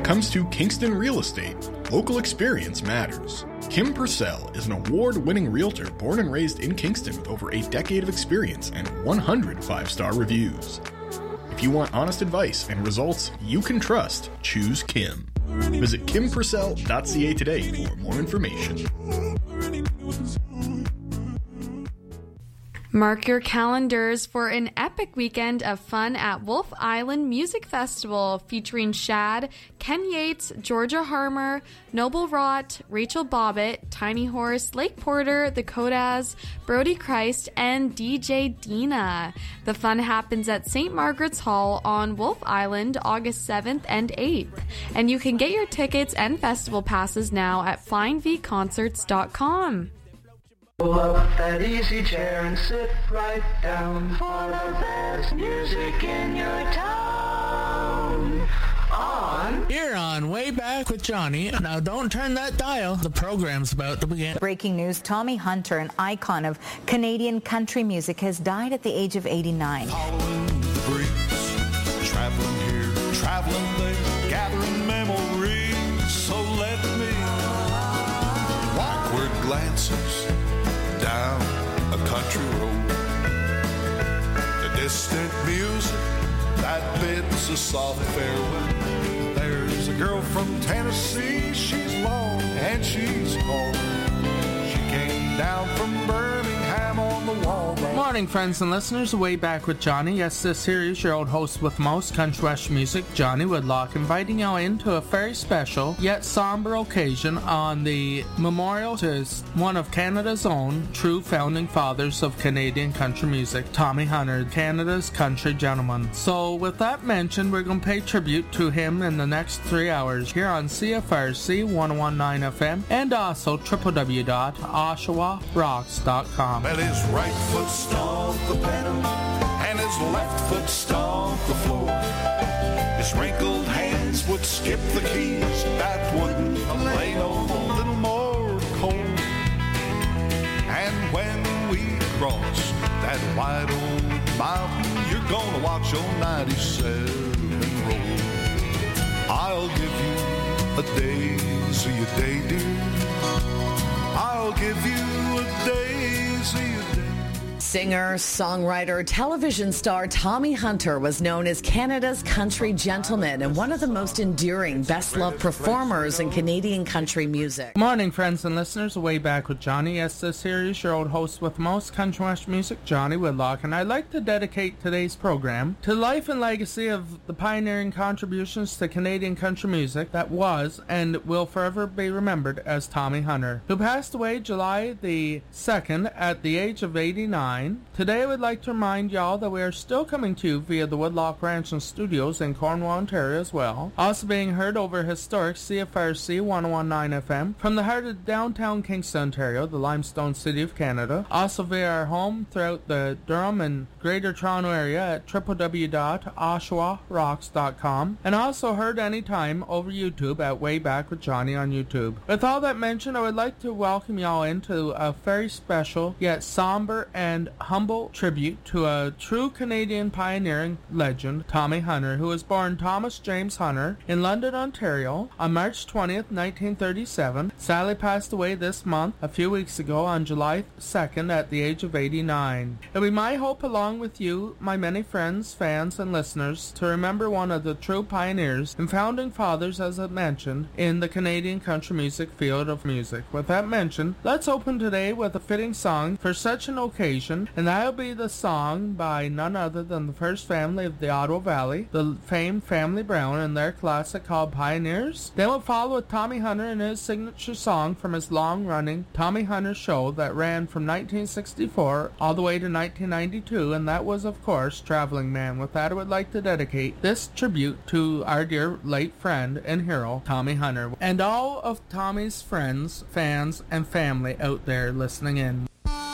comes to Kingston real estate, local experience matters. Kim Purcell is an award-winning realtor born and raised in Kingston with over a decade of experience and 100 five-star reviews. If you want honest advice and results you can trust, choose Kim. Visit kimpurcell.ca today for more information. Mark your calendars for an epic weekend of fun at Wolf Island Music Festival featuring Shad, Ken Yates, Georgia Harmer, Noble Rott, Rachel Bobbitt, Tiny Horse, Lake Porter, The Kodas, Brody Christ, and DJ Dina. The fun happens at St. Margaret's Hall on Wolf Island August 7th and 8th. And you can get your tickets and festival passes now at flyingvconcerts.com. Pull up that easy chair and sit right down for the best music in your town. You're on Way Back with Johnny. Now don't turn that dial. The program's about to begin. Breaking news, Tommy Hunter, an icon of Canadian country music, has died at the age of 89. Following the breeze, traveling here, traveling there, gathering memories. So let me backward glances down a country road. The distant music that bids a soft farewell. There's a girl from Tennessee, she's long and she's cold. She came down from Birmingham on the wall. Morning, friends and listeners. Way Back with Johnny. Yes, this here is your old host with most country west music, Johnny Woodlock, inviting you into a very special yet somber occasion on the memorial to one of Canada's own true founding fathers of Canadian country music, Tommy Hunter, Canada's country gentleman. So with that mentioned, we're going to pay tribute to him in the next 3 hours here on CFRC 101.9 FM and also www.oshawarocks.com. Well, his right foot stomped the pedal and his left foot stomped the floor. His wrinkled hands would skip the keys that wouldn't lay no little more cold. And when we cross that wide old mountain, you're gonna watch old 97 roll. I'll give you a daisy a day, dear. I'll give you a daisy a day. Singer, songwriter, television star Tommy Hunter was known as Canada's country gentleman and one of the most enduring, best-loved performers in Canadian country music. Morning, friends and listeners. Way Back with Johnny. Yes, this here is your old host with most country west music, Johnny Woodlock, and I'd like to dedicate today's program to the life and legacy of the pioneering contributions to Canadian country music that was and will forever be remembered as Tommy Hunter, who passed away July the 2nd at the age of 89. Today I would like to remind y'all that we are still coming to you via the Woodlock Ranch and Studios in Cornwall, Ontario as well. Also being heard over historic CFRC 101.9 FM from the heart of downtown Kingston, Ontario, the limestone city of Canada. Also via our home throughout the Durham and Greater Toronto area at www.oshawarocks.com, and also heard anytime over YouTube at Way Back with Johnny on YouTube. With all that mentioned, I would like to welcome y'all into a very special yet somber and humble tribute to a true Canadian pioneering legend, Tommy Hunter, who was born Thomas James Hunter in London, Ontario on March 20th, 1937. Sadly passed away this month, a few weeks ago, on July 2nd at the age of 89. It'll be my hope, along with you, my many friends, fans, and listeners, to remember one of the true pioneers and founding fathers, as I mentioned, in the Canadian country music field of music. With that mentioned, let's open today with a fitting song for such an occasion, and that'll be the song by none other than the first family of the Ottawa Valley, the famed Family Brown, and their classic called Pioneers. Then we'll follow with Tommy Hunter and his signature song from his long-running Tommy Hunter Show that ran from 1964 all the way to 1992, and that was, of course, Traveling Man. With that, I would like to dedicate this tribute to our dear late friend and hero, Tommy Hunter, and all of Tommy's friends, fans, and family out there listening in.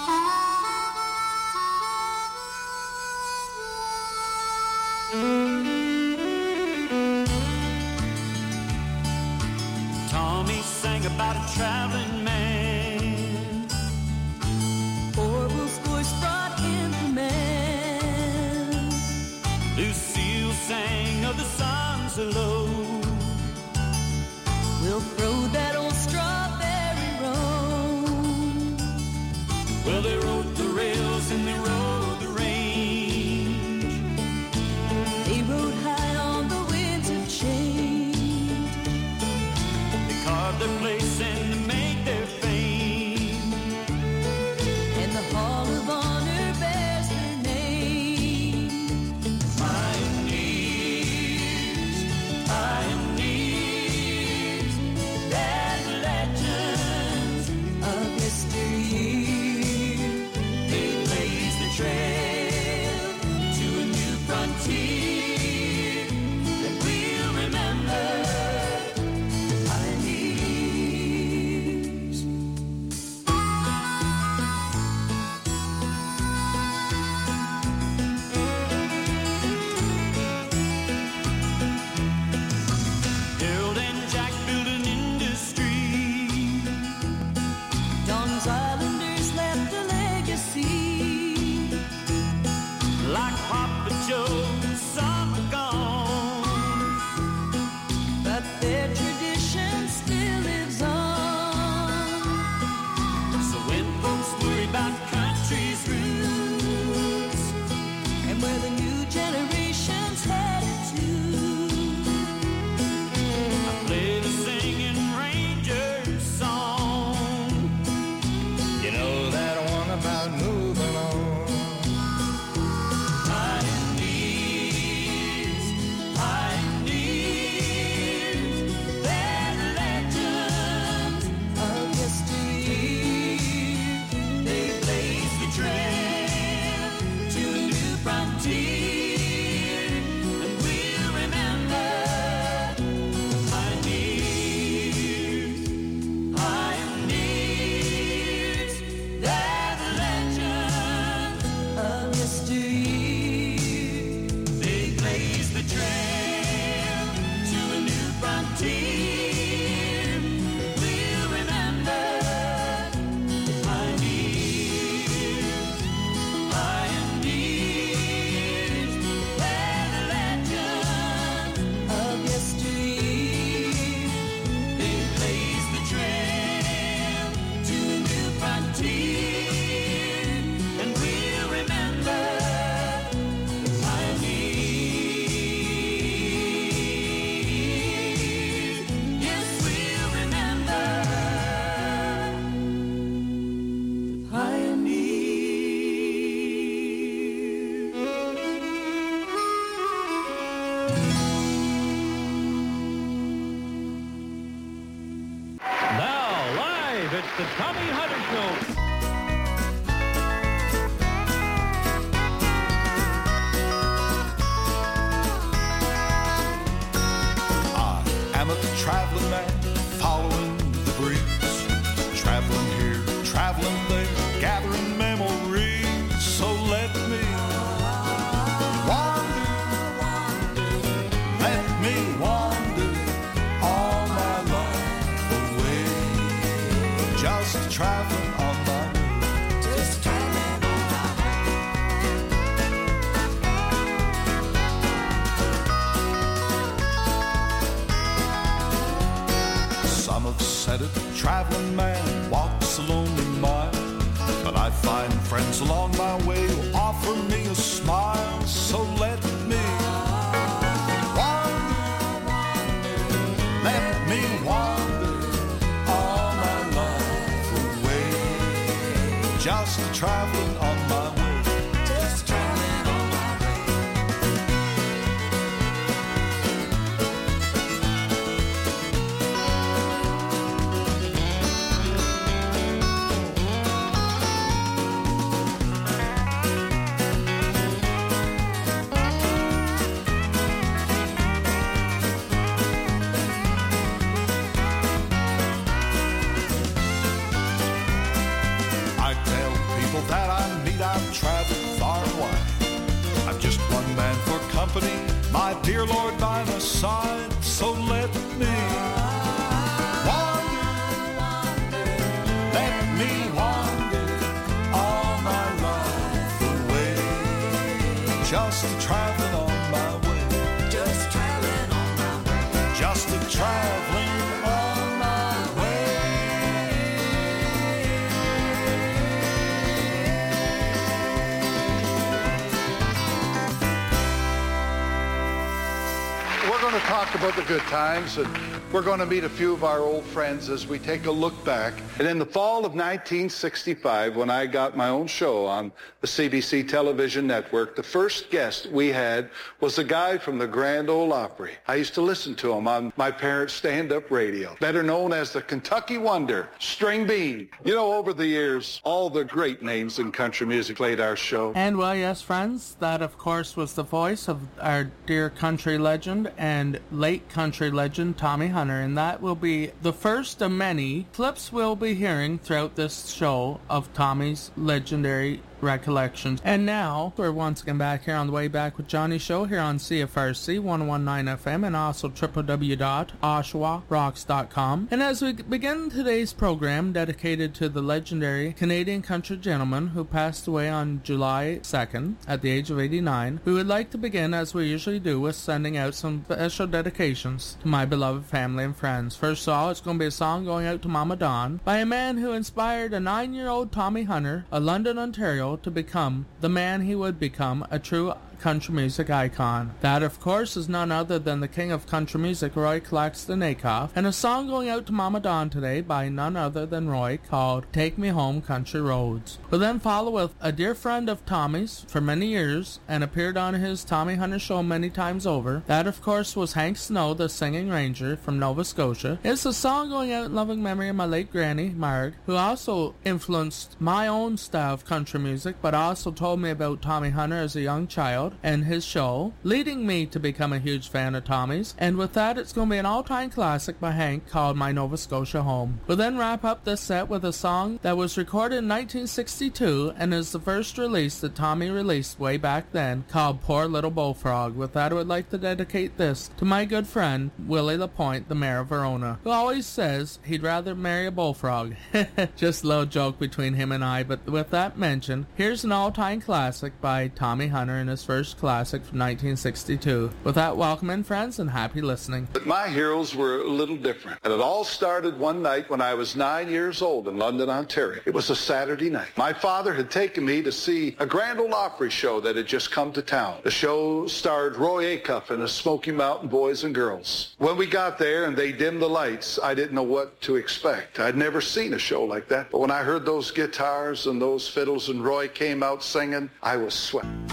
Tommy sang about a traveling man. Orville's voice brought in the man. Lucille sang of the sun's hello. rode that old strawberry road. Well, they rode the rails and they rode the range. They rode high on the winds of change. They carved their place and they made their fame. And the Hall of Honor bears their name. Pioneers, pioneers, they're the legends of history. They blaze the trail to a new frontier that we'll remember. Pioneers. Harold and Jack built an industry. Don's Islanders left a legacy. Like Papa Joe, some are gone. But their tradition still lives on. So when folks worry about country's roots, And where the new generation's headed to. I play the singing Ranger song. You know that one about moving on. Pioneers, pioneers, they're the legends Of history. They blaze the trail to a new frontier, and we'll remember pioneers, pioneers. They're the legends Of history. They blaze the trail to a new frontier. We'll remember pioneers, pioneers. They're the legends Of history. They blaze the trail to a new frontier, and we'll remember pioneers. Yes, we'll remember Now, live, it's the Tommy Hunter Show. I am a traveling man following the breeze, traveling here, traveling there, gathering memories. So let me wander, let me wander all my life away, just traveling on my way, just traveling on my way. Some have said it, traveling man walks a lonely mile, but I find friends along my way who offer me a smile. So let me wander, let me wander all my life away, just traveling on my way, just traveling on my way. I tell people that I meet I've traveled far and wide. I'm just one man for company, my dear Lord by my side. So let me wander, let me wander all my life away, just traveling on my way, just traveling on my way, just traveling on my way. talked about the good times, and we're going to meet a few of our old friends as we take a look back. And in the fall of 1965, when I got my own show on the CBC television network, the first guest we had was a guy from the Grand Ole Opry. I used to listen to him on my parents' stand-up radio, better known as the Kentucky Wonder, String Bean. You know, over the years, all the great names in country music played our show. And well, yes, friends, that of course was the voice of our dear country legend and late country legend Tommy Hunter, and that will be the first of many clips we'll be hearing throughout this show of Tommy's legendary recollections. And now we're once again back here on the Way Back with Johnny show here on CFRC 119 FM and also www.oshawarocks.com. And as we begin today's program dedicated to the legendary Canadian country gentleman who passed away on July 2nd at the age of 89, we would like to begin, as we usually do, with sending out some special dedications to my beloved family and friends. First of all, it's going to be a song going out to Mama Dawn by a man who inspired a 9-year-old Tommy Hunter of London, Ontario, to become the man he would become, a true country music icon. That, of course, is none other than the king of country music, Roy Claxton Acuff, and a song going out to Mama Dawn today by none other than Roy called Take Me Home Country Roads. We'll then follow with a dear friend of Tommy's for many years and appeared on his Tommy Hunter show many times over. That, of course, was Hank Snow, the singing ranger from Nova Scotia. It's a song going out in loving memory of my late granny, Marg, who also influenced my own style of country music, but also told me about Tommy Hunter as a young child and his show, leading me to become a huge fan of Tommy's. And with that, it's going to be an all-time classic by Hank called My Nova Scotia Home. We'll then wrap up this set with a song that was recorded in 1962 and is the first release that Tommy released way back then, called Poor Little Bullfrog. With that, I would like to dedicate this to my good friend Willie Lapointe, the mayor of Verona, who always says he'd rather marry a bullfrog. Just a little joke between him and I, but with that mentioned, here's an all-time classic by Tommy Hunter and his first classic from 1962. With that, welcome in, friends, and happy listening. But my heroes were a little different. And it all started one night when I was 9 years old in London, Ontario. It was a Saturday night. My father had taken me to see a Grand Ole Opry show that had just come to town. The show starred Roy Acuff and the Smoky Mountain Boys and Girls. When we got there and they dimmed the lights, I didn't know what to expect. I'd never seen a show like that. But when I heard those guitars and those fiddles and Roy came out singing, I was sweating.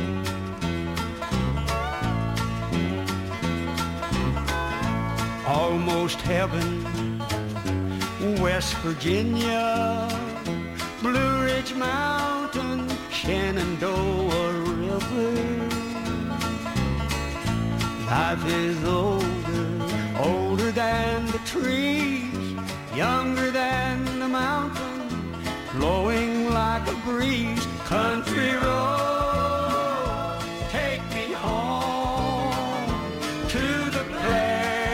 Almost heaven, West Virginia, Blue Ridge Mountain, Shenandoah River. Life is older, older than the trees, younger than the mountain, flowing like a breeze. Country road, take me home to the place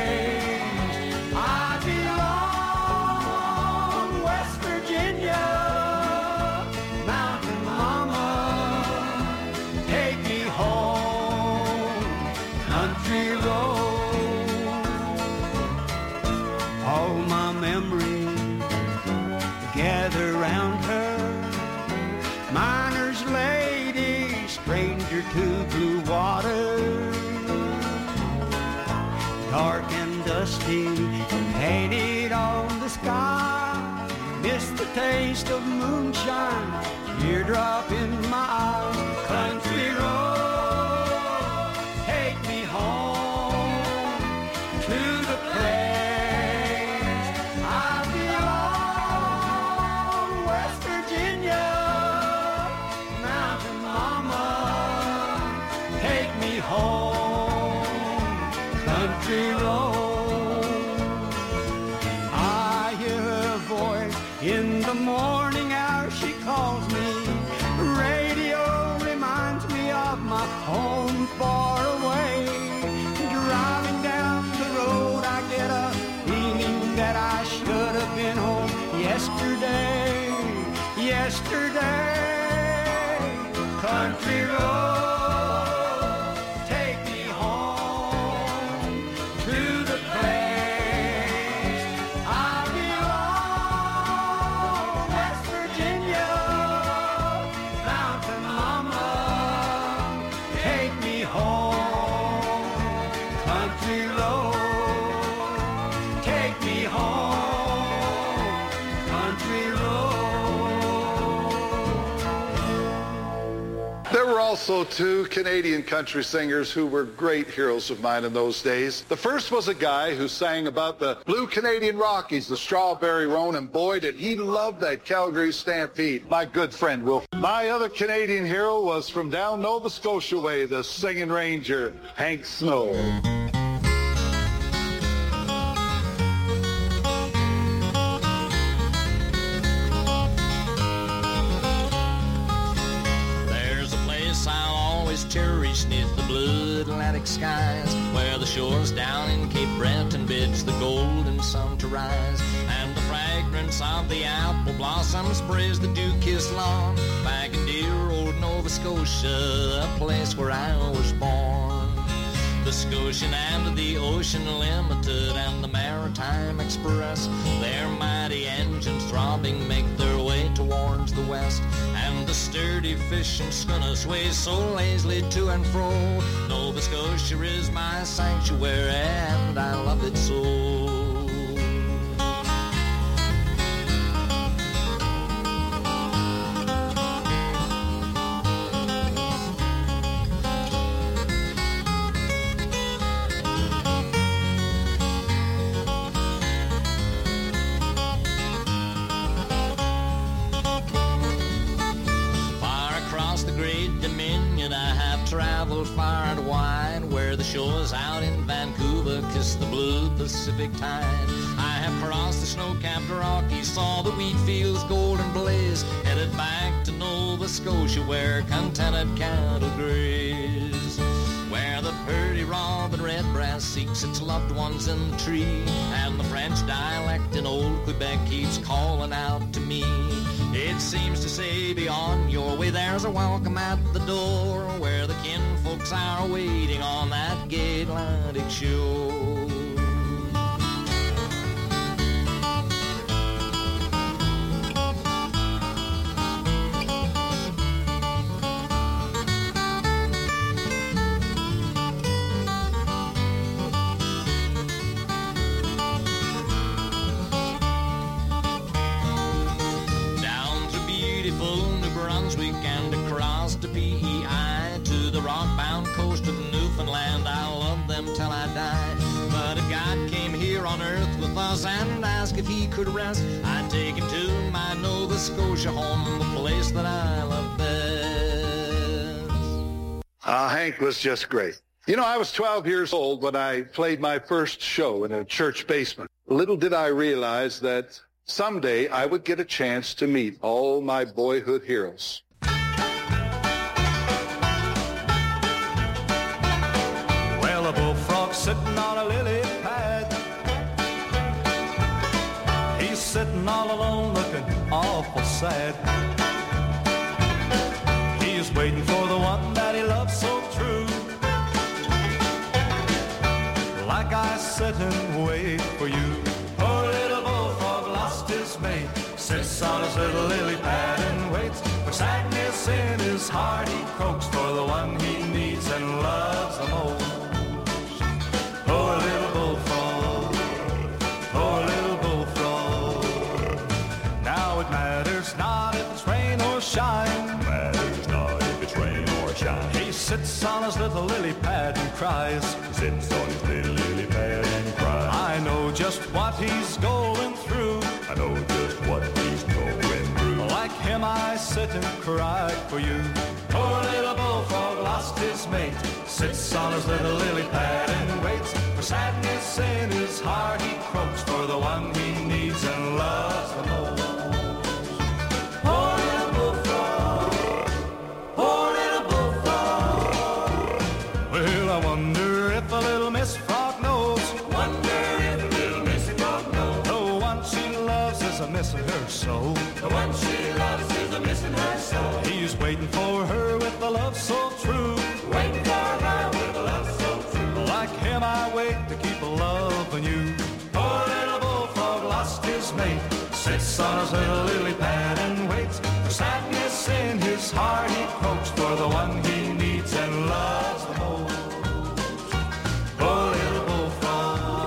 to blue water, dark and dusty and painted on the sky. Miss the taste of moonshine, teardrop in my eye. Country road, take me home to the place I belong. West Virginia, Mountain Mama, take me home, country road. I hear her voice in the morning hour, she calls me. Radio reminds me of my home far away. Driving down the road, I get a feeling that I should have been home yesterday, yesterday. Country road, country road. also two Canadian country singers who were great heroes of mine in those days. The first was a guy who sang about the Blue Canadian Rockies, the Strawberry Roan, and boy, did he love that Calgary Stampede. My good friend, Will. My other Canadian hero was from down Nova Scotia way, the singing ranger, Hank Snow. Cherish neath the blue Atlantic skies, where the shores down in Cape Breton bids the golden sun to rise, and the fragrance of the apple blossom sprays the dew-kissed lawn, back in dear old Nova Scotia, a place where I was born. The Scotian and the Ocean Limited and the Maritime Express, their mighty engines throbbing make their way towards the west, and the sturdy fishing schooner sways so lazily to and fro. Nova Scotia is my sanctuary and I love it so. Traveled far and wide, where the shores out in Vancouver kiss the blue Pacific tide. I have crossed the snow-capped Rockies, saw the wheat fields golden blaze, headed back to Nova Scotia where contented cattle graze, where the purdy robin redbreast seeks its loved ones in the tree, and the French dialect in old Quebec keeps calling out to me. It seems to say, be on your way, there's a welcome at the door, where the kinfolks are waiting on that gay Atlantic shore. And across to PEI to the rock-bound coast of Newfoundland. I'll love them till I die. But if God came here on earth with us and asked if he could rest, I'd take him to my Nova Scotia home, the place that I love best. Hank was just great. You know, I was 12 years old when I played my first show in a church basement. Little did I realize that someday I would get a chance to meet all my boyhood heroes. Well, a bullfrog sitting on a lily pad. He's sitting all alone looking awful sad. He's waiting for the one that he loves so true. Like I sit and wait for you. Poor little bullfrog lost his mate, sits on his little lily pad and waits for sadness in his heart. He croaks for the one he needs and loves the most. Poor little bullfrog, poor little bullfrog. Now it matters not if it's rain or shine. Matters not if it's rain or shine. He sits on his little lily pad and cries. Sits on his little lily pad and cries. I know just what he's going through. I know just what he's going through. Like him I sit and cry for you. Poor little bullfrog lost his mate, sits on his little lily pad and waits for sadness in his heart. He croaks for the one he needs and loves the most. Poor little bullfrog, poor little bullfrog. Well, I wonder if a little Miss Frog knows. Wonder if a little Miss Frog knows. The one she loves is a missing her soul. The one she loves is a missing her soul. He's waiting for her with a love so true. Waiting for her with a love so true. Like him I wait to keep loving you. Poor little bullfrog lost his mate, sits on his little lily pad and waits for sadness in his heart. He croaks for the one he needs and loves the most. Poor little bullfrog,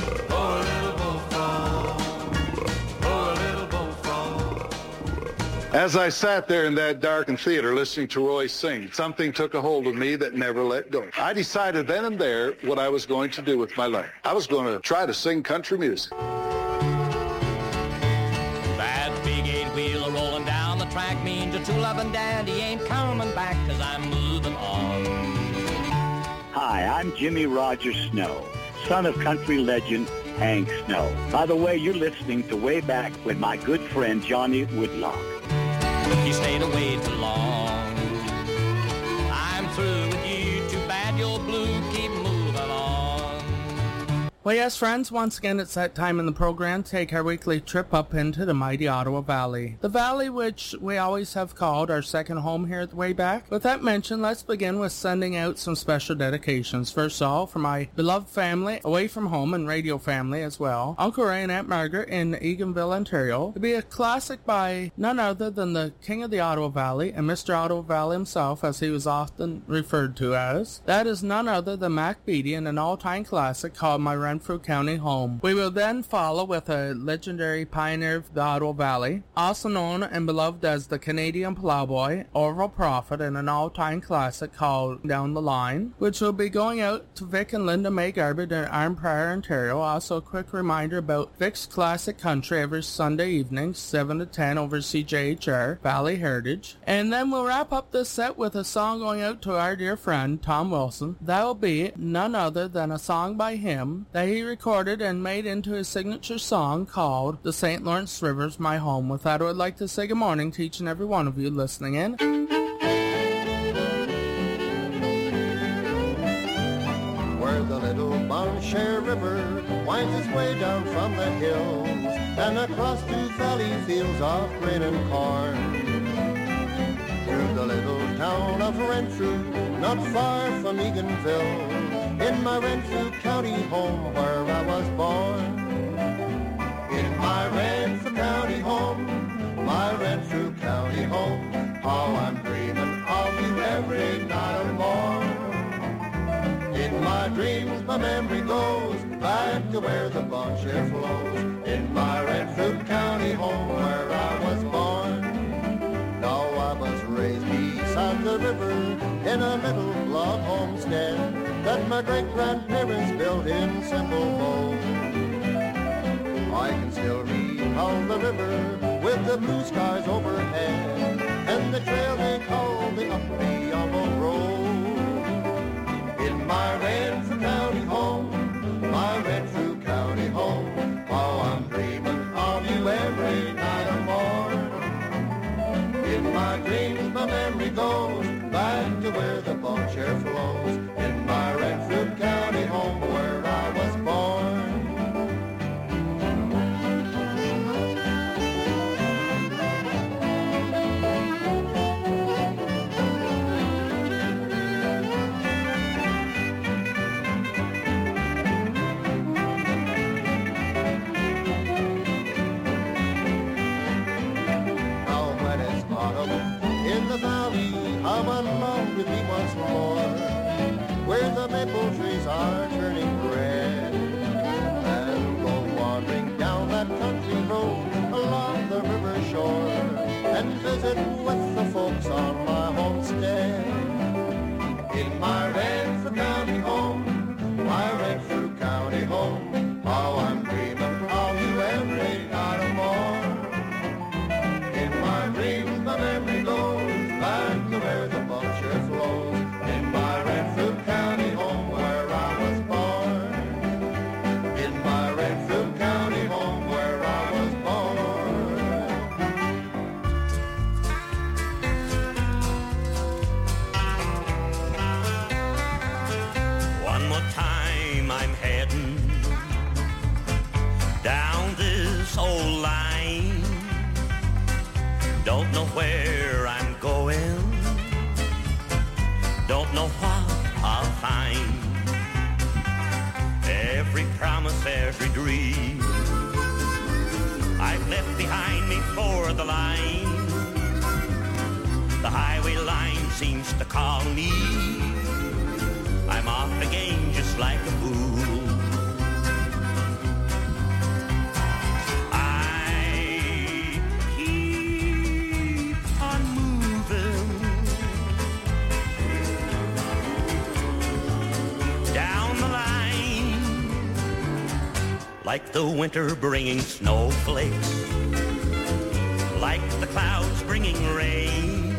poor little bullfrog, poor little bullfrog, As I sat there in that darkened theater listening to Roy sing, something took a hold of me that never let go. I decided then and there what I was going to do with my life. I was going to try to sing country music. That big eight-wheeler rolling down the track means a true loving daddy ain't coming back 'cause I'm moving on. Hi, I'm Jimmy Roger Snow, son of country legend Hank Snow. By the way, you're listening to Way Back with my good friend Johnny Woodlock. You stayed away too long. I'm through with you. Too bad you're blue. Keep moving on. Well, yes, friends, once again, it's that time in the program to take our weekly trip up into the mighty Ottawa Valley. The valley which we always have called our second home here at the Way Back. With that mentioned, let's begin with sending out some special dedications. First of all, for my beloved family, away from home, and radio family as well. Uncle Ray and Aunt Margaret in Eganville, Ontario. It'll be a classic by none other than the King of the Ottawa Valley, and Mr. Ottawa Valley himself, as he was often referred to as. That is none other than Mac Beatty in an all-time classic called My Renfrew County Home. We will then follow with a legendary pioneer of the Ottawa Valley, also known and beloved as the Canadian Plowboy, Orville Prophet, in an all-time classic called Down the Line, which will be going out to Vic and Linda May Garbutt in Arnprior, Ontario. Also, a quick reminder about Vic's Classic Country every Sunday evening, 7 to 10 over CJHR, Valley Heritage. And then we'll wrap up this set with a song going out to our dear friend, Tom Wilson. That will be none other than a song by him that he recorded and made into his signature song called The St. Lawrence River's My Home. With that, I would like to say good morning to each and every one of you listening in. Where the little Bon Cher River winds its way down from the hills and across to valley fields of grain and corn. Through the little town of Renfrew, not far from Eganville, in my Renfrew County home where I was born. In my Renfrew County home, my Renfrew County home, how I'm dreaming of you every night and morn. In my dreams my memory goes back to where the Bon Cher flows, in my Renfrew County home where I was born. Now I was raised beside the river in a little log homestead that my great-grandparents built in simple mold. I can still recall the river with the blue skies overhead and the trail they call the Uppiamble Road. In my Renfrew County home, my Renfrew County home, how I'm dreaming of you every night and morn. In my dreams my memory goes back to where the Bon Cher flows, in my Renfrew County home where I was born. In the valley, come along with me once more, where the maple trees are turning red, and go wandering down that country road along the river shore, and visit with the folks on my homestead. In my Renfrew County home, my Renfrew County home, how I'm dreaming of you every night and morn. In my dreams my memory goes back to where the Bon Cher flows, in my Renfrew County home where I was born. In my Renfrew County home where I was born. One more time I'm heading down this old line. Don't know where I'm going, don't know what I'll find. Every promise, every dream I've left behind me for the line. The highway line seems to call me. I'm off again just like a fool. like the winter bringing snowflakes, like the clouds bringing rain,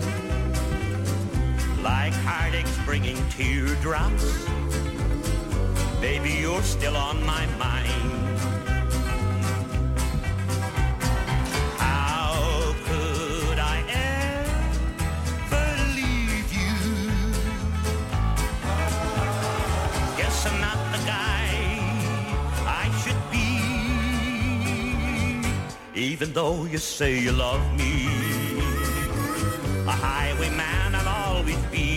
like heartaches bringing teardrops. Baby, you're still on my mind. How could I ever leave you? Guess I'm not the guy I should be, even though you say you love me. A highwayman I'll always be.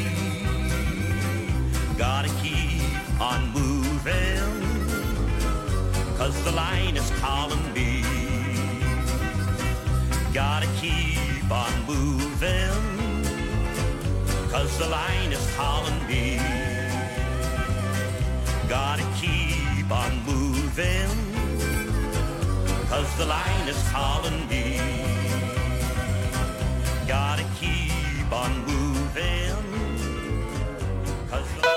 Gotta keep on moving, 'cause the line is calling me. Gotta keep on moving, 'cause the line is calling me. Gotta keep on moving, 'cause the line is calling me. Gotta keep on moving, 'cause the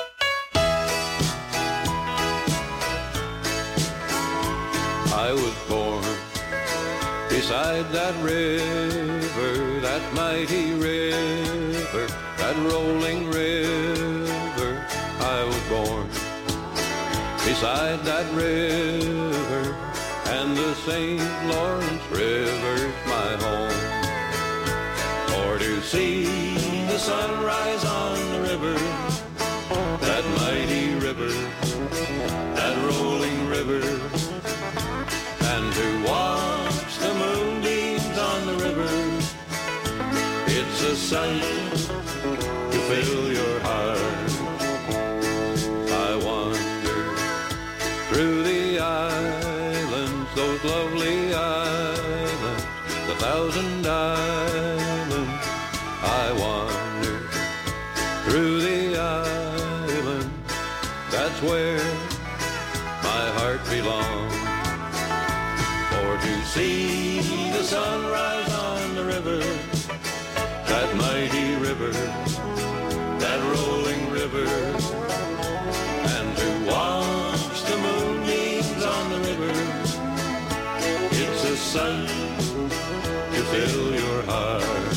I was born beside that river, that mighty river, that rolling river. I was born beside that river, and the St. Lawrence River's my home. For to see the sunrise on the river, that mighty river, that rolling river, and to watch the moonbeams on the river, it's a sight to fill your heart. I wander through the islands, those lovely islands, the thousand islands. I wander through the island, that's where my heart belongs. For to see the sunrise on the river, that mighty river, that rolling river, and to watch the moonbeams on the river, it's a sight to fill your heart.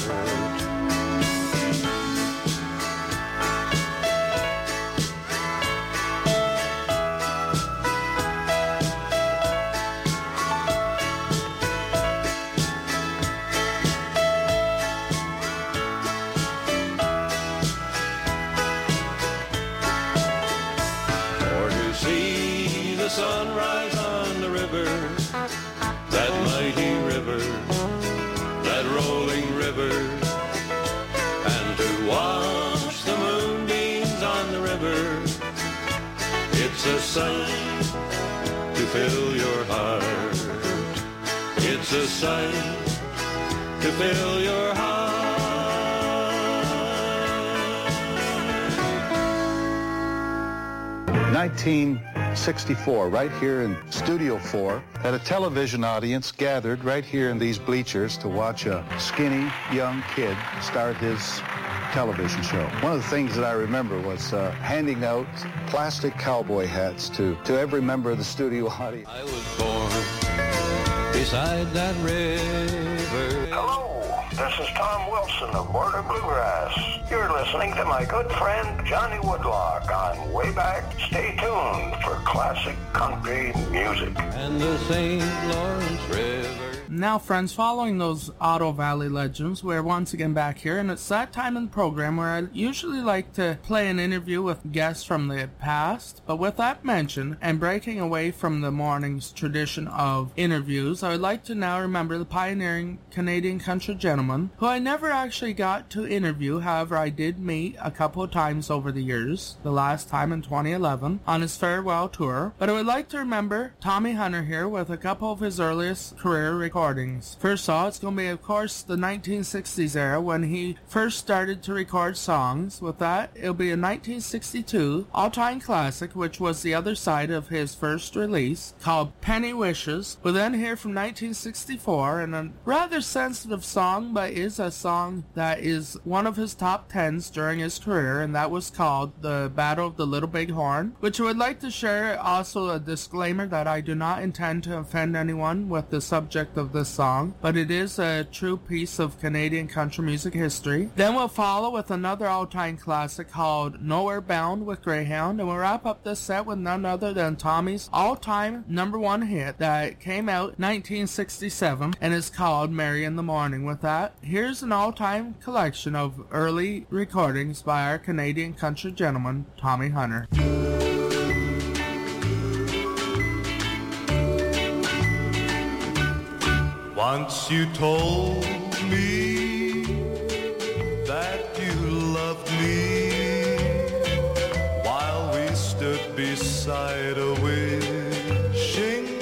Sunrise on the river, that mighty river, that rolling river, and to watch the moonbeams on the river, it's a sight to fill your heart. It's a sight to fill your heart. 1964, right here in Studio 4, had a television audience gathered right here in these bleachers to watch a skinny young kid start his television show. One of the things that I remember was handing out plastic cowboy hats to every member of the studio audience. I was born beside that river. Hello, this is Tom Wilson of Border Bluegrass. You're listening to my good friend Johnny Woodlock on Way Back. Stay tuned for classic country music. And the St. Lawrence River. Now, friends, following those Otto Valley legends, we're once again back here, and it's that time in the program where I usually like to play an interview with guests from the past. But with that mentioned, and breaking away from the morning's tradition of interviews, I would like to now remember the pioneering Canadian country gentleman, who I never actually got to interview. However, I did meet a couple of times over the years, the last time in 2011, on his farewell tour. But I would like to remember Tommy Hunter here with a couple of his earliest career recordings recordings. First off, it's going to be, of course, the 1960s era when he first started to record songs. With that, it'll be a 1962 all-time classic, which was the other side of his first release, called Penny Wishes. We'll then hear from 1964, and a rather sensitive song, but is a song that is one of his top 10s during his career, and that was called The Battle of the Little Big Horn, which I would like to share also a disclaimer that I do not intend to offend anyone with the subject of this song, but it is a true piece of Canadian country music history. Then we'll follow with another all-time classic called Nowhere Bound with Greyhound, and we'll wrap up this set with none other than Tommy's all-time #1 hit that came out 1967 and is called Mary in the Morning. With that, here's an all-time collection of early recordings by our Canadian country gentleman, Tommy Hunter. Once you told me that you loved me while we stood beside a wishing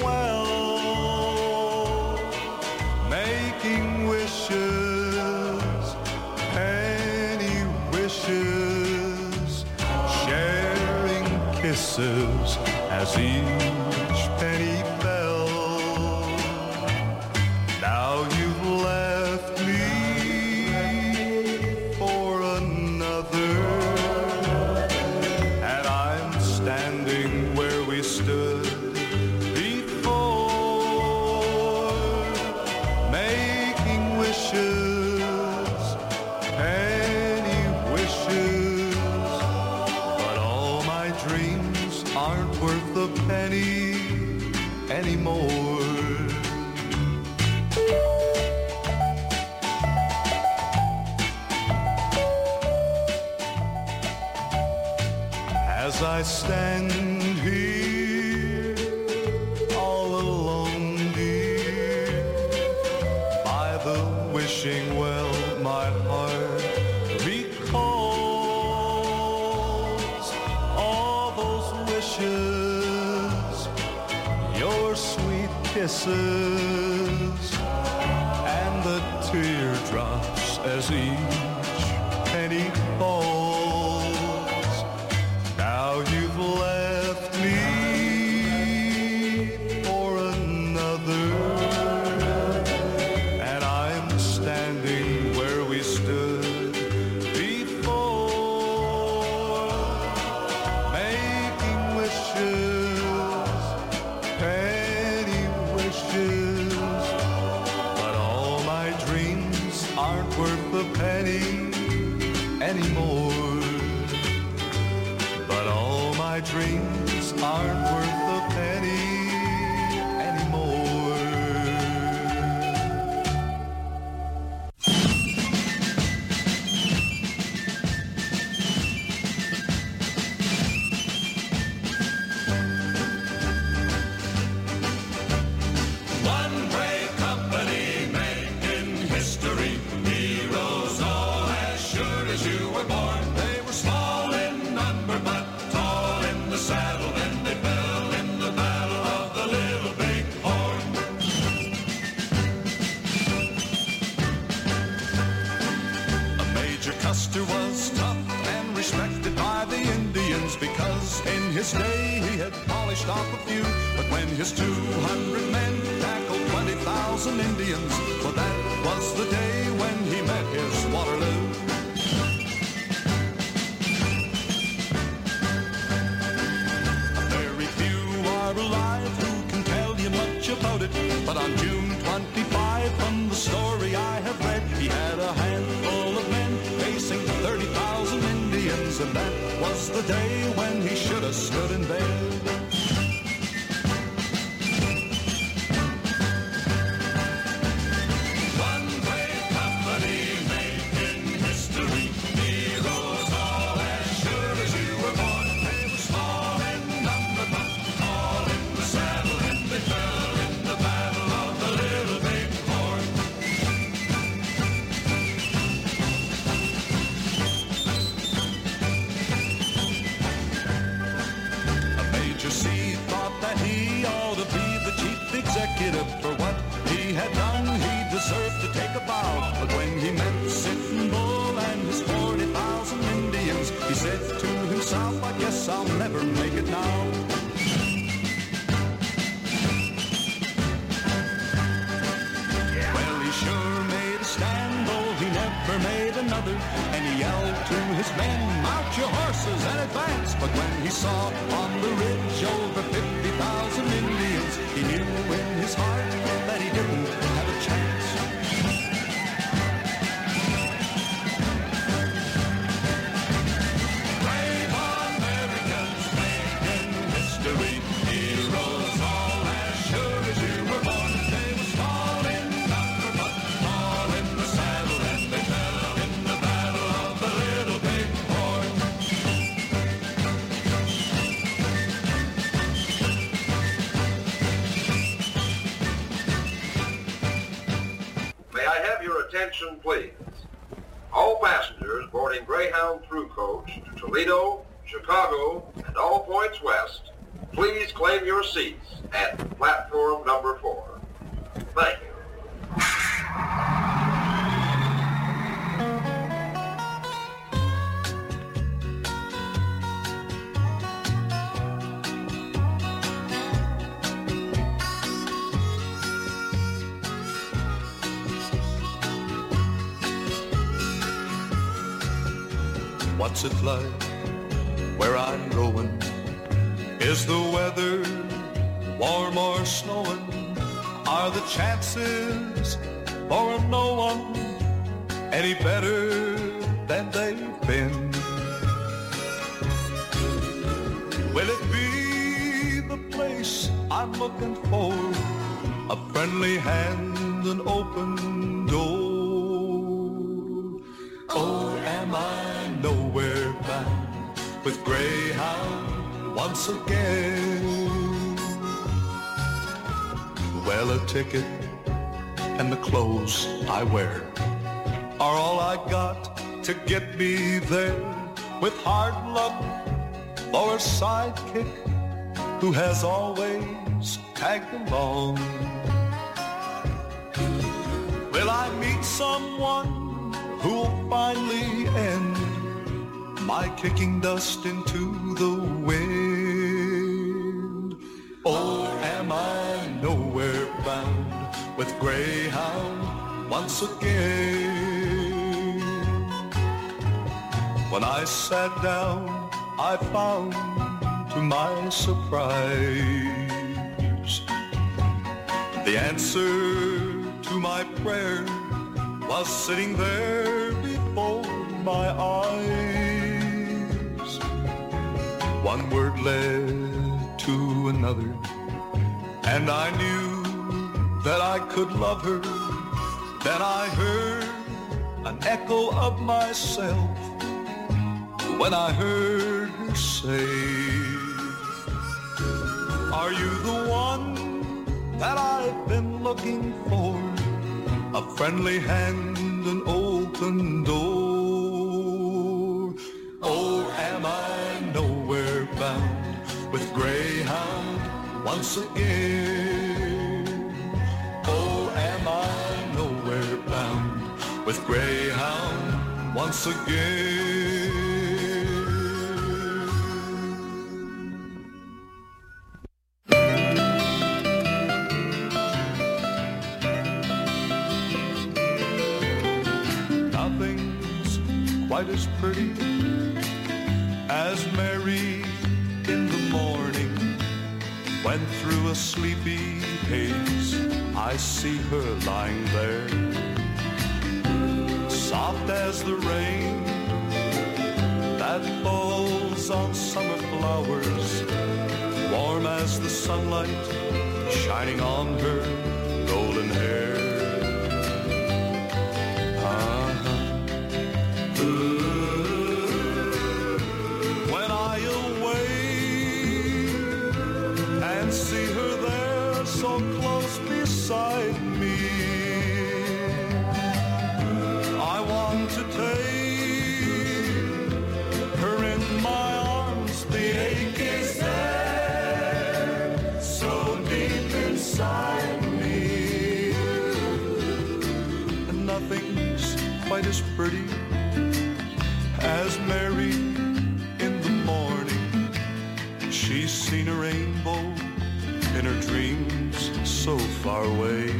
well, making wishes, penny wishes, sharing kisses as each penny fell. Now you've left me for another, and I'm standing where we stood before, making wishes, penny wishes, but all my dreams aren't worth a penny anymore. As I stand here all alone, dear, by the wishing well, my heart recalls all those wishes, your sweet kisses, and the teardrops as each penny falls. Now you've left me for another, and I'm standing where we stood before, making wishes, penny wishes, but all my dreams aren't worth a penny anymore. But all my dreams aren't worth a penny anymore. One great company making history, heroes all as sure as you were born. They were small in number but tall in the saddle, and they fell in the battle of the Little Big Horn. Major Custer was tough and respected by the Indians because in his day he had polished off a few. But when his 200 men tackled 20,000 Indians, well, that was the day when he met his Waterloo. Very few are alive who can tell you much about it, but on June 25, from the story I have read, he had a handful of men facing 30,000 Indians, and that was the day when he should have stood in bed. One great company making history, heroes all as sure as you were born. They were small in number but all in the saddle, and they fell in the battle of the Little Big Horn. A For what he had done, he deserved to take a bow. But when he met Sitting Bull and his 40,000 Indians, he said to himself, I guess I'll never make it now. Well, he sure made a stand, though he never made another. And he yelled to his men, mount your horses and advance. But when he saw on the ridge over 50,000 Indians, he knew in his heart that he didn't have a chance. Brave Americans making history, heroes all as sure as you were born. They were small in number but tall in the saddle, and they fell in the battle of the Little Big Horn. May I have your attention, please? All passengers boarding Greyhound through coach to Toledo, Chicago, and all points west, please claim your seats at platform number 4. Thank you. What's it like where I'm going? Is the weather warm or snowing? Are the chances for no one any better than they've been? Will it be the place I'm looking for? A friendly hand, an open door? Or am I nowhere bound with Greyhound once again? Well, a ticket and the clothes I wear are all I got to get me there. With hard luck or a sidekick who has always tagged along. Will I meet someone who'll finally end my kicking dust into the wind? Or am I nowhere bound with Greyhound once again? When I sat down, I found to my surprise the answer to my prayer was sitting there before my eyes. One word led to another, and I knew that I could love her. Then I heard an echo of myself when I heard her say, are you the one that I've been looking for? A friendly hand, an open door. Oh, am I nowhere bound with Greyhound once again? Oh, am I nowhere bound with Greyhound once again? Quite as pretty as Mary in the morning, when through a sleepy haze I see her lying there, soft as the rain that falls on summer flowers, warm as the sunlight shining on her golden hair. When I awake and see her there so close beside me, I want to take her in my arms. The ache is there, so deep inside me. quite as pretty as Mary in the morning. She's seen a rainbow in her dreams so far away.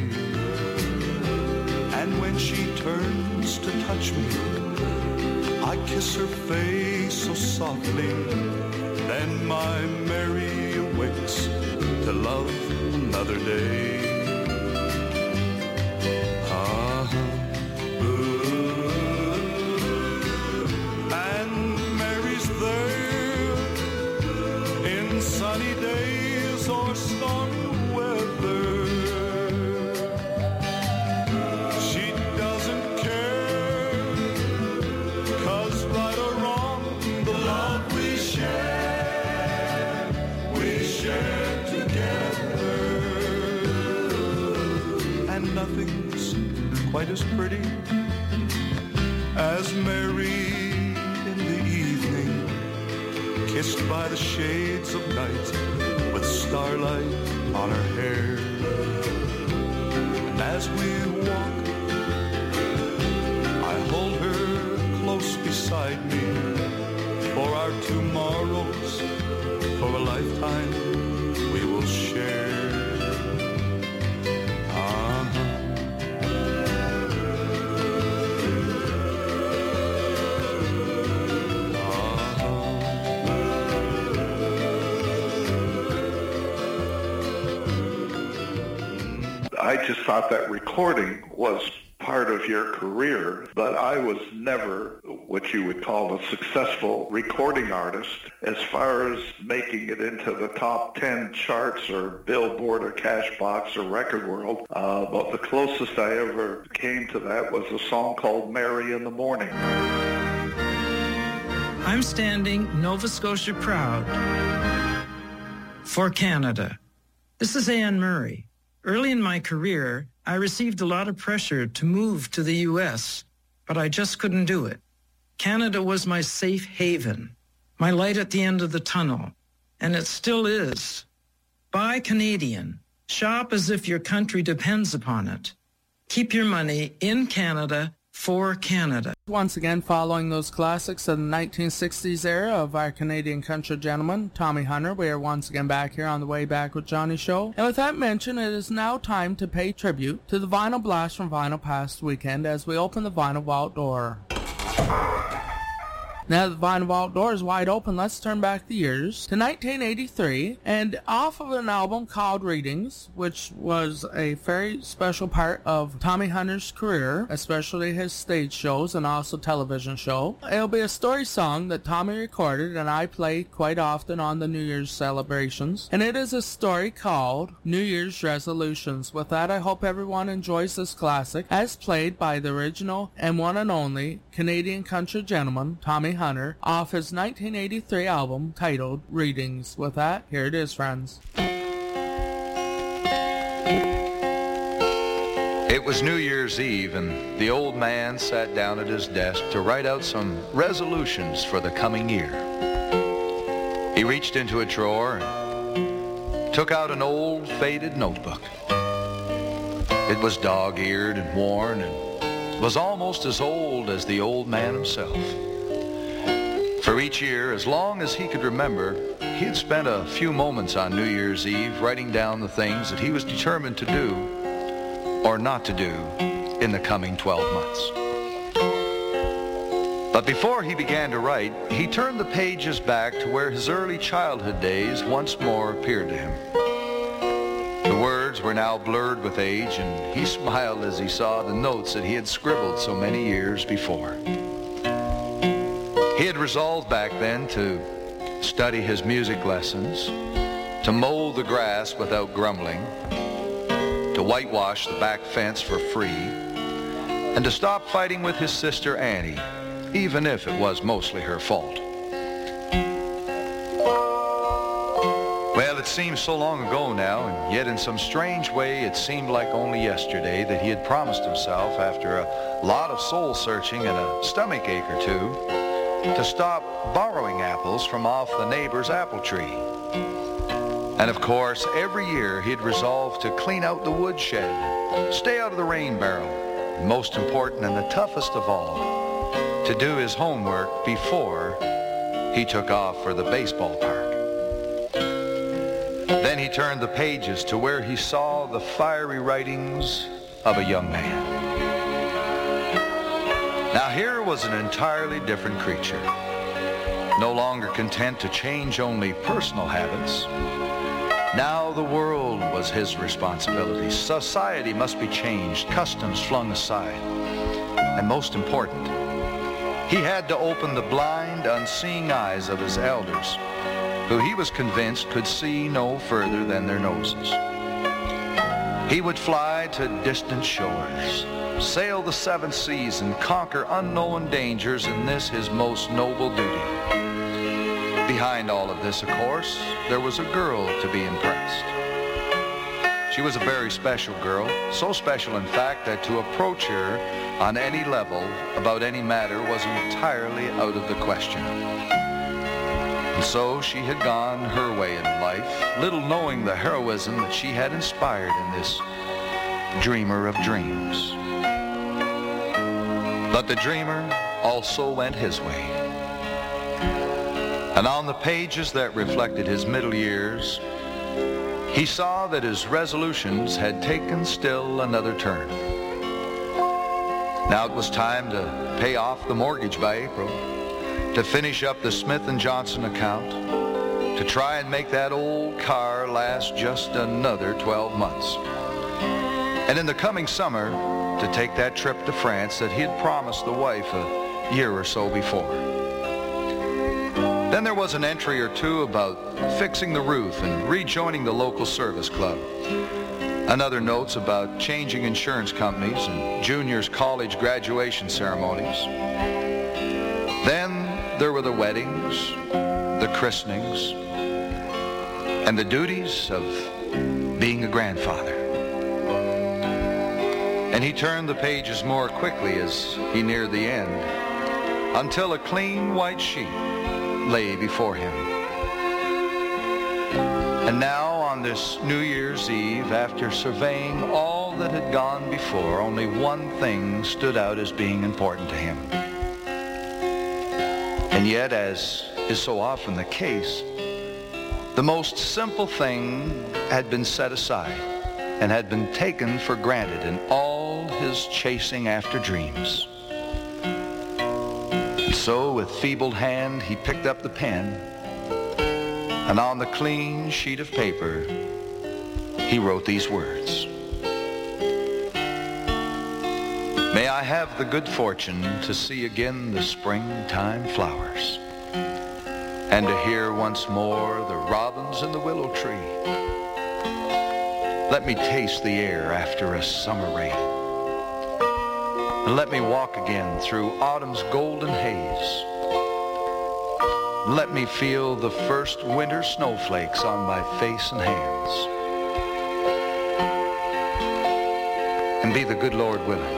And when she turns to touch me, I kiss her face so softly. Then my Mary awakes to love another day. Sunny days or stormy weather, she doesn't care, 'cause right or wrong, the love we share together. And nothing's quite as pretty as Mary in the evening, kissed by the shades of night with starlight on her hair. And as we walk, I hold her close beside me, for our tomorrows, for a lifetime we will share. I just thought that recording was part of your career, but I was never what you would call a successful recording artist as far as making it into the top 10 charts or Billboard or Cashbox or Record World. But the closest I ever came to that was a song called Mary in the Morning. I'm standing Nova Scotia proud for Canada. This is Anne Murray. Early in my career, I received a lot of pressure to move to the U.S., but I just couldn't do it. Canada was my safe haven, my light at the end of the tunnel, and it still is. Buy Canadian. Shop as if your country depends upon it. Keep your money in Canada for Canada. Once again, following those classics of the 1960s era of our Canadian country gentleman, Tommy Hunter, we are once again back here on the Way Back with Johnny show. And with that mention, it is now time to pay tribute to the Vinyl Blast from Vinyl Past Weekend as we open the Vinyl Vault door. Now that the Vinyl Vault door is wide open, let's turn back the years to 1983, and off of an album called Readings, which was a very special part of Tommy Hunter's career, especially his stage shows and also television show. It'll be a story song that Tommy recorded and I play quite often on the New Year's celebrations, and it is a story called New Year's Resolutions. With that, I hope everyone enjoys this classic as played by the original and one and only Canadian country gentleman, Tommy Hunter, off his 1983 album titled Readings. With that, here it is, friends. It was New Year's Eve, and the old man sat down at his desk to write out some resolutions for the coming year. He reached into a drawer and took out an old, faded notebook. It was dog-eared and worn and was almost as old as the old man himself. For each year, as long as he could remember, he had spent a few moments on New Year's Eve writing down the things that he was determined to do or not to do in the coming 12 months. But before he began to write, he turned the pages back to where his early childhood days once more appeared to him. The words were now blurred with age, and he smiled as he saw the notes that he had scribbled so many years before. He had resolved back then to study his music lessons, to mow the grass without grumbling, to whitewash the back fence for free, and to stop fighting with his sister Annie, even if it was mostly her fault. Well, it seems so long ago now, and yet in some strange way it seemed like only yesterday that he had promised himself, after a lot of soul searching and a stomach ache or two, to stop borrowing apples from off the neighbor's apple tree. And of course, every year he'd resolved to clean out the woodshed, stay out of the rain barrel, most important and the toughest of all, to do his homework before he took off for the baseball park. Then he turned the pages to where he saw the fiery writings of a young man. Now here was an entirely different creature, no longer content to change only personal habits. Now the world was his responsibility. Society must be changed, customs flung aside. And most important, he had to open the blind, unseeing eyes of his elders, who he was convinced could see no further than their noses. He would fly to distant shores, sail the seven seas, and conquer unknown dangers in this his most noble duty. Behind all of this, of course, there was a girl to be impressed. She was a very special girl, so special in fact that to approach her on any level about any matter was entirely out of the question. And so she had gone her way in life, little knowing the heroism that she had inspired in this dreamer of dreams. But the dreamer also went his way. And on the pages that reflected his middle years, he saw that his resolutions had taken still another turn. Now it was time to pay off the mortgage by April, to finish up the Smith & Johnson account, to try and make that old car last just another 12 months. And in the coming summer, to take that trip to France that he had promised the wife a year or so before. Then there was an entry or two about fixing the roof and rejoining the local service club. Another notes about changing insurance companies and juniors' college graduation ceremonies. Then there were the weddings, the christenings, and the duties of being a grandfather. And he turned the pages more quickly as he neared the end, until a clean white sheet lay before him. And now on this New Year's Eve, after surveying all that had gone before, only one thing stood out as being important to him. And yet, as is so often the case, the most simple thing had been set aside and had been taken for granted in all his chasing after dreams. And so, with feeble hand, he picked up the pen, and on the clean sheet of paper, he wrote these words. May I have the good fortune to see again the springtime flowers, and to hear once more the robins in the willow tree. Let me taste the air after a summer rain, and let me walk again through autumn's golden haze. Let me feel the first winter snowflakes on my face and hands. And be the good Lord willing,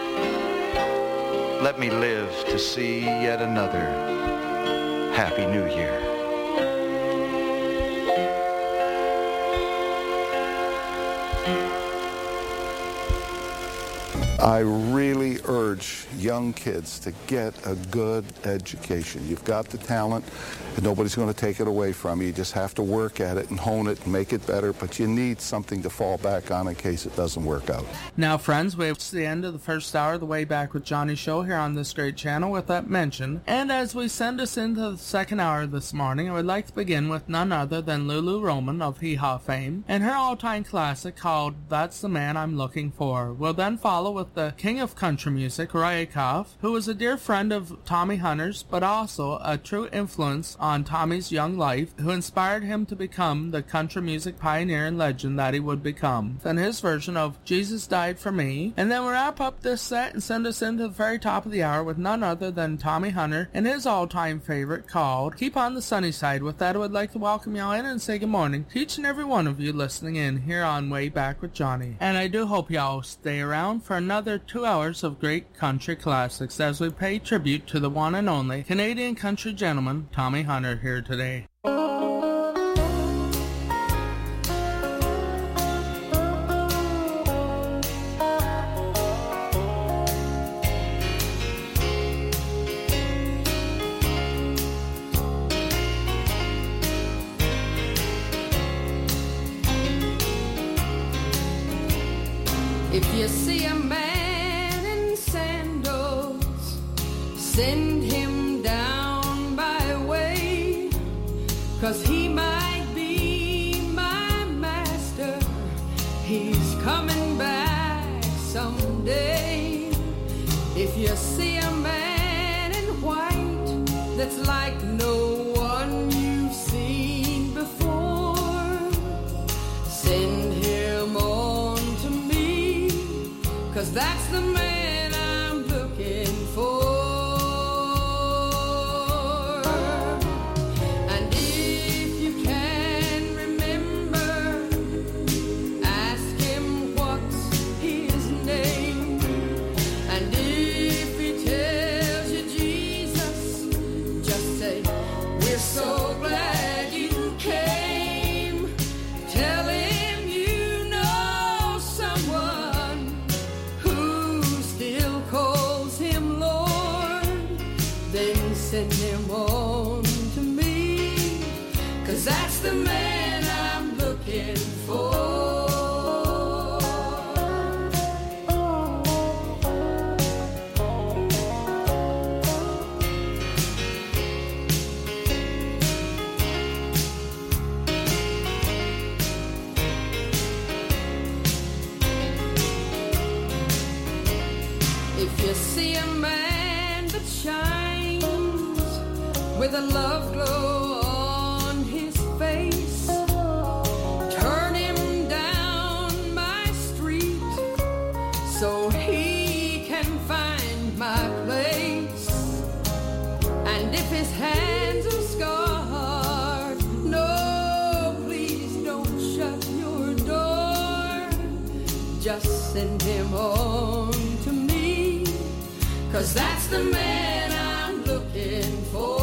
let me live to see yet another Happy New Year. I really urge young kids to get a good education. You've got the talent, and nobody's going to take it away from you. You just have to work at it and hone it and make it better, but you need something to fall back on in case it doesn't work out. Now, friends, we've reached the end of the first hour of the Way Back with Johnny show here on this great channel with that mention. And as we send us into the second hour this morning, I would like to begin with none other than Lulu Roman of Hee Haw fame and her all-time classic called That's the Man I'm Looking For. We'll then follow with the king of country music, Uriah Goff, who was a dear friend of Tommy Hunter's, but also a true influence on Tommy's young life, who inspired him to become the country music pioneer and legend that he would become. Then his version of Jesus Died for Me. And then we'll wrap up this set and send us into the very top of the hour with none other than Tommy Hunter and his all-time favorite called Keep on the Sunny Side. With that, I would like to welcome y'all in and say good morning to each and every one of you listening in here on Way Back with Johnny. And I do hope y'all stay around for another 2 hours of great country classics as we pay tribute to the one and only Canadian country gentleman Tommy Hunter here today. you see a man in sandals, send him down by way, 'cause he might be my master. He's coming back someday. If you see a man in white that's like no one you've seen before, send him on to me, 'cause that's the man I'm looking for. And if you can remember, ask him what's his name. And if he tells you Jesus, just say, we're so glad you came. Tell him you know someone who still calls him Lord. Then send him on to me, 'cause that's the man I'm looking for. If you see a man that shines with a love glow on his face, turn him down my street so he can find my place. And if his hands are scarred, no, please don't shut your door. Just send him on to me, 'cause that's the man I'm looking for.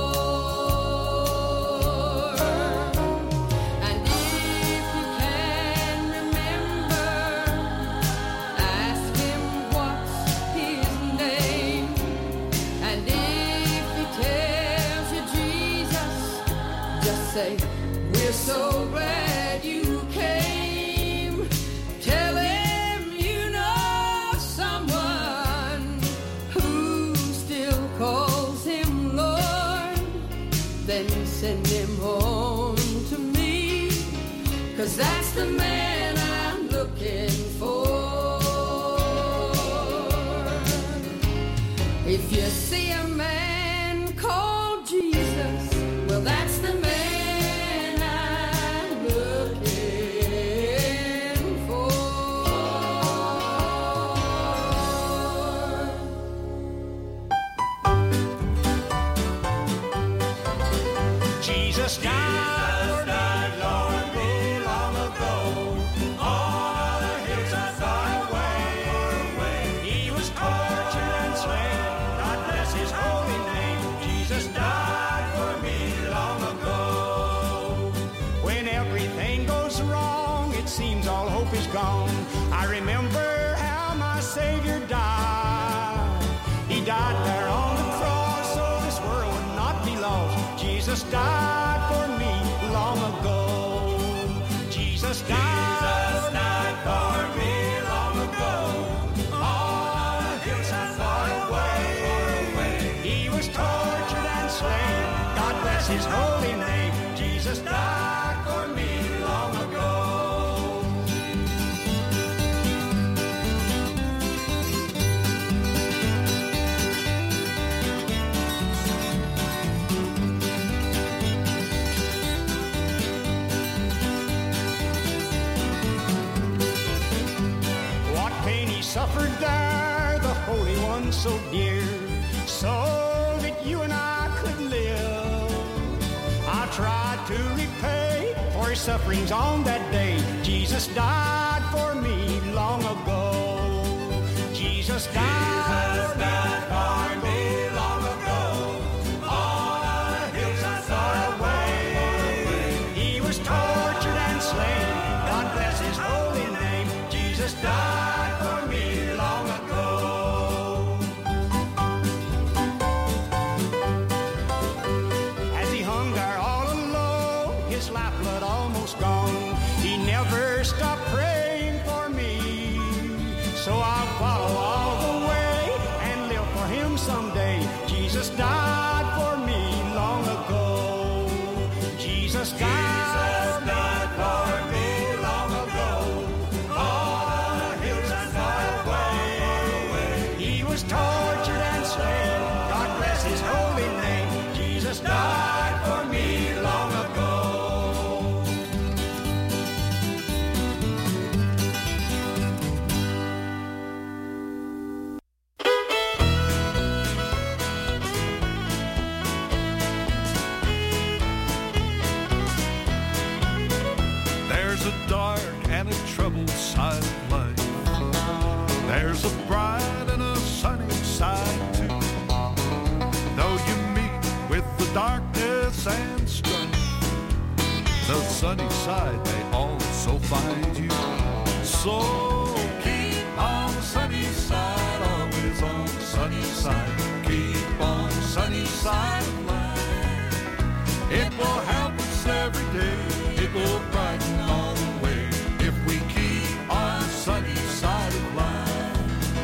And if you can remember, ask him what's his name. And if he tells you Jesus, just say, we're so glad you came. Tell him you know someone who still calls him Lord. Then send him on to me, 'cause that's the man I'm looking for. If you see a man called Jesus, well, that's the man I'm looking for. Jesus died, Lord, long ago, on a hillside far away. He was tortured and slain, God bless his holy name. Jesus died for me long ago. When everything goes wrong, it seems all hope is gone, I remember how my Savior died. He died there on the cross so this world would not be lost. Jesus died for me long ago. Jesus died for me long ago, on a hillside far away. He was tortured and slain, God bless his holy name. Jesus died for me long ago. Suffered there, the Holy One so dear, so that you and I could live. I tried to repay for his sufferings on that day. Jesus died for me long ago. Jesus died for me long ago, on a hillside far away. He was tortured and slain, God bless his holy name. Jesus died for me long ago. As he hung there all alone, his lifeblood almost gone, he never stopped praying for me. So I'll follow all the way and live for him someday. Jesus died for me long ago. Jesus died for me long ago. All the hills and far away. He was tortured and slain. God bless his holy name. Jesus died for me long ago. There's a dark and a troubled side of life. There's a bright and a sunny side too. Though you meet with the darkness and strife, the sunny side may also find you. So keep on the sunny side, always on the sunny side. Keep on the sunny side of life. It will help us every day. It will brighten all the way if we keep on the sunny side of life.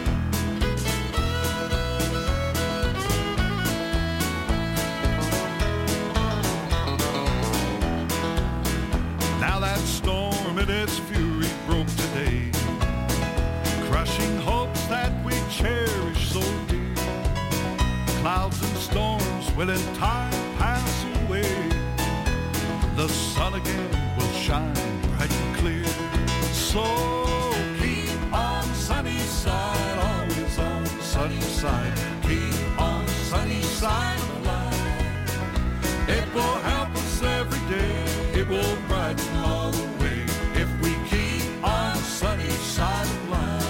Now that storm in its fury broke today, crushing hopes that we cherish so dear. Clouds and storms will in time pass away. The sun again will shine bright and clear. So keep on the sunny side, always on the sunny side. Keep on the sunny side of life. It will help us every day. It will brighten all the way if we keep on the sunny side of life.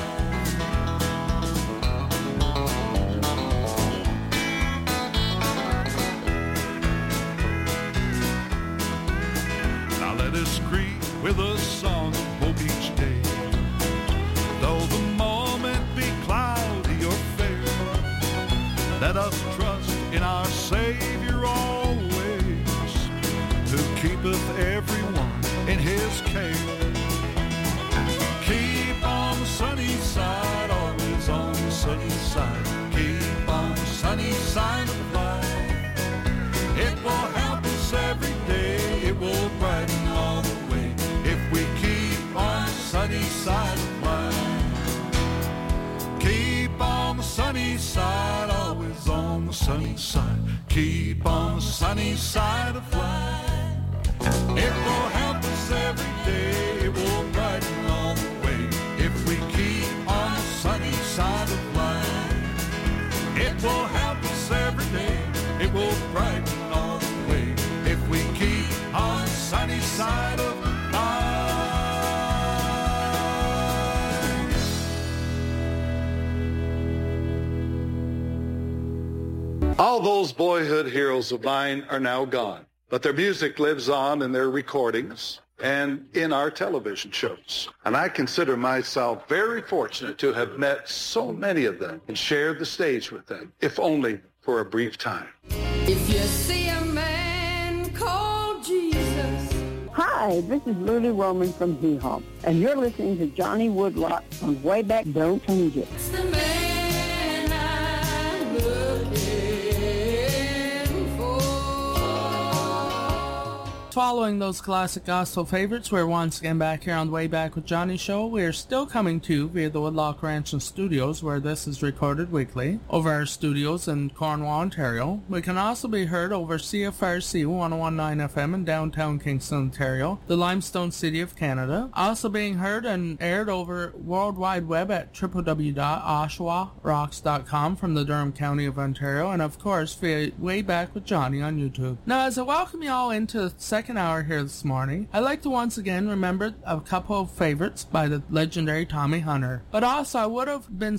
Now let us greet with a song of hope each day. Though the moment be cloudy or fair, let us trust in our Savior always, who keepeth everyone in his care. Keep on the sunny side, always on the sunny side. Keep on the sunny side of life. It will help us every day. It will brighten all the way if we keep on the sunny side of life. Keep on the sunny side, always on the sunny side. Keep on the sunny side of life. It will help us every day. It will brighten all the way if we keep on the sunny side of life. It will help us every day. It will brighten all the way if we keep on the sunny side of life. All those boyhood heroes of mine are now gone, but their music lives on in their recordings and in our television shows. And I consider myself very fortunate to have met so many of them and shared the stage with them, if only for a brief time. If you see a man called Jesus. Hi, this is Lily Roman from Hee Haw, and you're listening to Johnny Woodlock on Way Back Don't Change It. It's the man I'm looking for. Following those classic gospel favorites, we're once again back here on the Way Back with Johnny show. We're still coming to you via the Woodlock Ranch and Studios, where this is recorded weekly, over our studios in Cornwall, Ontario. We can also be heard over CFRC 1019 FM in downtown Kingston, Ontario, the Limestone City of Canada. Also being heard and aired over World Wide Web at www.oshawarocks.com from the Durham County of Ontario, and of course via Way Back with Johnny on YouTube. Now, as I welcome you all into the second hour here this morning, I'd like to once again remember a couple of favorites by the legendary Tommy Hunter. But also, I would have been